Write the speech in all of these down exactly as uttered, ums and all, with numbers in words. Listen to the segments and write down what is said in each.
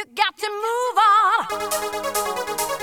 You got to move on.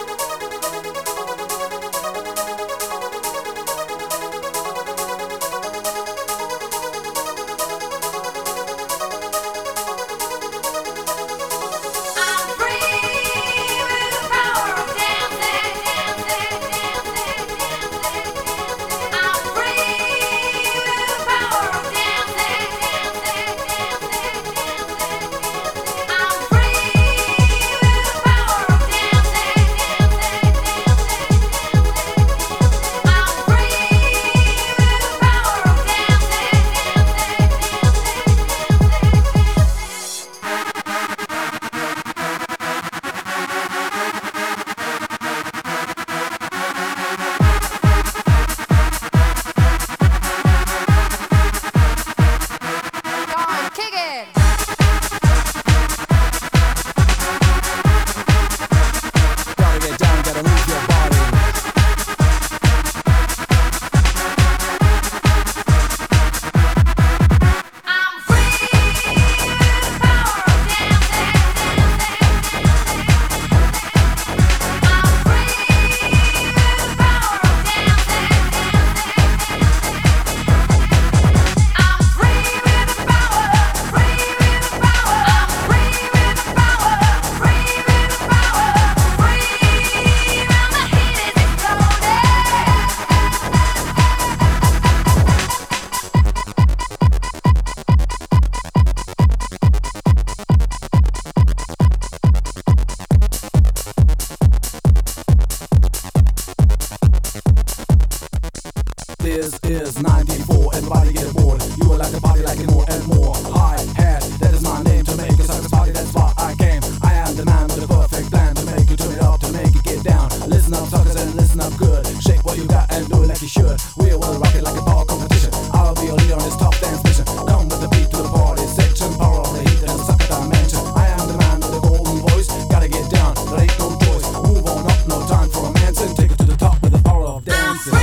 This is ninety-four, everybody get bored. You will like the party like it more and more. Hi hat, that is my name. To make a circus party, that's why I came. I am the man with the perfect plan to make you turn it up, to make it get down. Listen up, suckers, and listen up good. Shake what you got and do it like you should. We will rock it like a power competition. I'll be your leader on this top dance mission. Come with the beat to the party section. Power of the heat and sucker dimension. I am the man with the golden voice. Gotta get down, there ain't no choice. Move on up, no time for a man. Take it to the top with the power of dancing.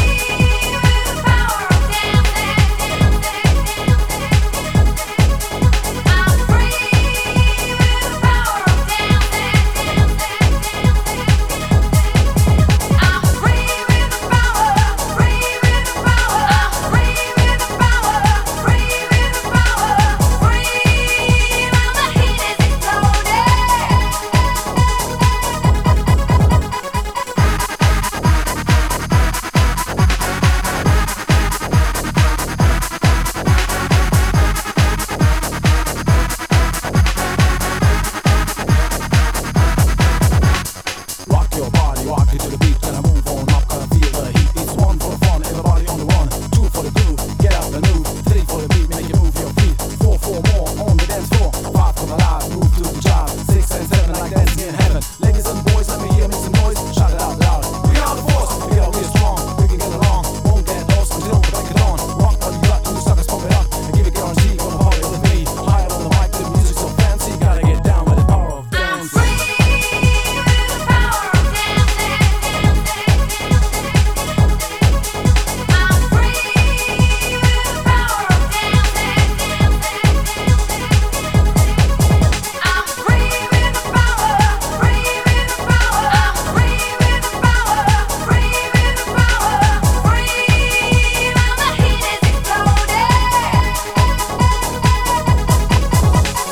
Rock it to the beat, and I move on up, gotta feel the heat. It's one for the fun, everybody on the run. Two for the groove, get up and move. Three for the beat, make you move your feet. Four for more, on the dance floor. Five for the live, move to the job. Six and seven, like dancing in heaven. Ladies and boys, let me hear, make some noise. Shout it out loud. We are the force, we are real strong. We can get along, won't get lost until we break it on. Rock what you got, you suckers pump it up. And give it guarantee, gonna party with me. Higher on the mic, the music so fancy. Gotta get down with the power of dancing.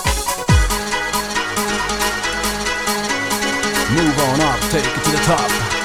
Move on up, take it to the top.